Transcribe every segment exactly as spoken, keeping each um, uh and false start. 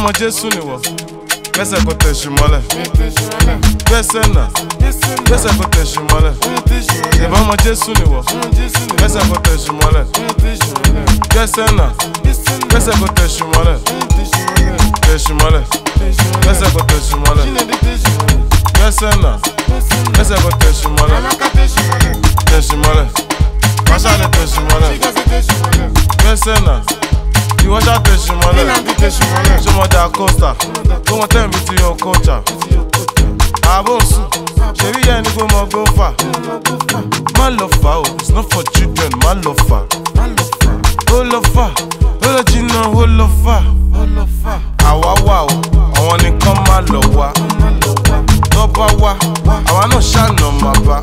ọmọ Jésù ni wọ. Gbẹ́sẹ̀ kò tẹ̀sù mọ́lẹ̀. Gbẹ́sẹ̀ náà. Gbẹ́sẹ̀ kò tẹ̀sù mọ́lẹ̀. Ìbọn ọmọ Jésù ni wọ. Gbẹ́sẹ̀ kò tẹ̀sù mọ́lẹ̀. Gbẹ́sẹ̀ náà. Gbẹ́sẹ̀ kò tẹ̀sù mọ́lẹ̀. Tẹ̀sù mọ́lẹ̀. Gbẹ́sẹ̀ kò tẹ̀sù mọ́lẹ̀. Gbẹ́sẹ̀ náà. Gbẹ́sẹ̀ kò tẹ̀sù mọ́lẹ̀. Tẹ̀sù mọ́lẹ̀. Wáṣà lè tẹ̀sù mọ́lẹ̀. Gbẹ́sẹ̀ náà. Ìwọ ṣá tẹ̀sù mọ́lẹ̀. Ṣé mo da coaster? Tó wọn tẹ̀ mí ti yọ kọ́ọ̀chà. Àbò sùn. Ṣèbí yẹn ni kò mọ gbó fà. Má lọ fà o, it's not for children, má lọ fà. Ó lọ fà, ó lọ jìnnà, ó lọ fà. Àwa wà o, àwọn nìkan má lọ wá. Tó bá wá, àwa náà ṣàna má bá.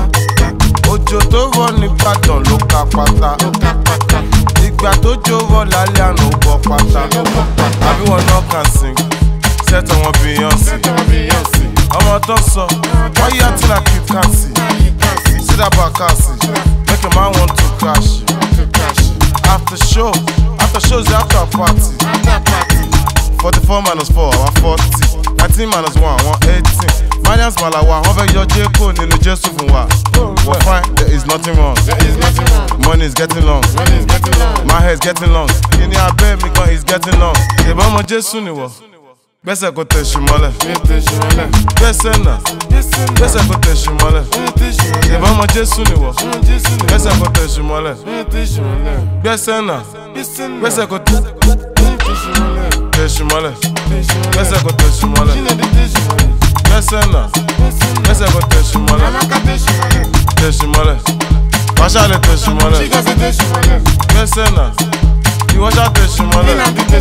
Òjò tó rọ̀ n'Íbàdàn ló ka pátá. Ìgbà tó jó rọ̀ lálẹ́ àná ó bọ́ pátá. Àbí wọn náà kàn sing, set àwọn Beyoncé. Ọmọ tó sọ, why you acting like you can't see? See that Bakassi, make a man want to crash. After show, after shows, after party. Forty-four minus four, I want forty. Nineteen minus one, I want eighteen. Millions malawa, one fẹ́ yọ Jeko nínú Jésù fún wa. We're fine, there is nothing wrong. Money is getting long. My hair is getting long. Kini abẹ́ mi gan is getting long. Ìbọn ọmọ Jésù ni wọ. Gbẹ́sẹ̀ kò tẹ̀sù mọ́lẹ̀. Gbẹ́sẹ̀ náà. Gbẹ́sẹ̀ kò tẹ̀sù mọ́lẹ̀. Ìbọn ọmọ Jésù ni wọ. Gbẹ́sẹ̀ kò tẹ̀sù mọ́lẹ̀. Gbẹ́sẹ̀ náà. Gbẹ́sẹ̀ kò tẹ̀sù mọ́lẹ̀. Gbẹ́sẹ̀ kò tẹ̀sù mọ́lẹ̀. Gbẹ́sẹ̀ náà. Gbẹ́sẹ̀ kò tẹ̀sù mọ́lẹ̀. Tẹ̀sù mọ́lẹ̀. Wáṣà lè tẹ̀sù mọ́lẹ̀. Gbẹ́sẹ̀ náà. Ìwọ ṣá tẹ̀sù mọ́lẹ̀.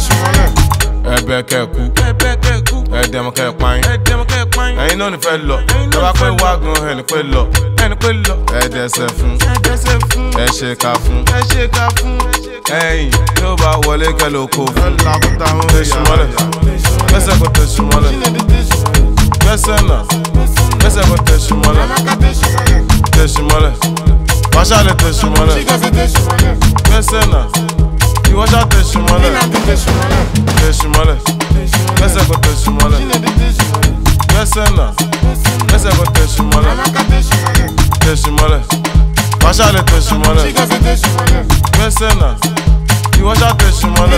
Ẹ̀bẹ̀ kẹ́kù, ẹ̀dẹ̀mọ̀ kẹ́páyín. Ẹ̀yin náà ní fẹ́ lọ, tọ́ba pé wá gan ẹni pé lọ. Ẹ̀dẹ̀sẹ̀ fún, ẹ̀ ṣe ká fún. Ẹ̀yin tó bá wọlé kẹ́lẹ́ oko fún. Tẹ̀sù mọ́lẹ̀, gbẹ́sẹ̀ kò tẹ̀sù mọ́lẹ̀. Gbẹ́sẹ̀ náà, gbẹ́sẹ̀ kò tẹ̀sù mọ́lẹ̀. Tẹ̀sù mọ́lẹ̀, wáṣà lè tẹ̀sù mọ́lẹ̀. Gbẹ́sẹ̀ náà. Ìwọ ṣá tẹ̀sù mọ́lẹ̀. Tẹ̀sù mọ́lẹ̀. Gbẹ́sẹ̀ kò tẹ̀sù mọ́lẹ̀. Gbẹ́sẹ̀ náà. Gbẹ́sẹ̀ kò tẹ̀sù mọ́lẹ̀. Tẹ̀sù mọ́lẹ̀. Wáṣà lè tẹ̀sù mọ́lẹ̀. Gbẹ́sẹ̀ náà. Ìwọ ṣá tẹ̀sù mọ́lẹ̀.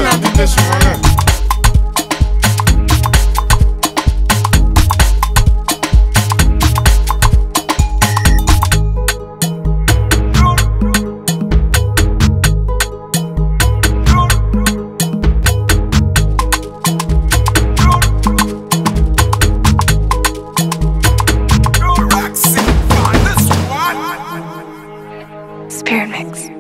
Spirit Mix.